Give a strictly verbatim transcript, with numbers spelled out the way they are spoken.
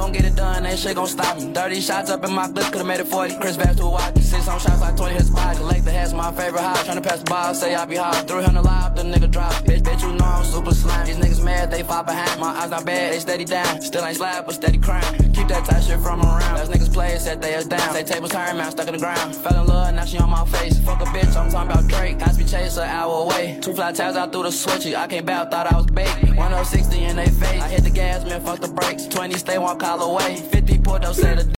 gon' get it done, ain't shit gon' stop me. thirty shots up in my clip, could've made it forty. Chris Bass to a walkie, six on shots like twenty hits body. Collect the hats, my favorite high. Tryna pass the ball, say I be hard. three hundred live, the nigga drop. Bitch, bitch, you know I'm super slam. These niggas mad, they fall behind. My eyes not bad, they steady down. Still ain't slap, but steady crime. Keep that tight shit from around. Those niggas play, set they ass down. Say tables turn, man, stuck in the ground. Fell in love, now she on my face. Fuck a bitch, I'm talking about Drake. Cosby chase an hour away. Two fly tabs out through the switchy. I came back, thought I was bait. one oh sixty in they face. I hit the gas, man, fuck the brakes. twenty stay one call away. fifty pulled up, said a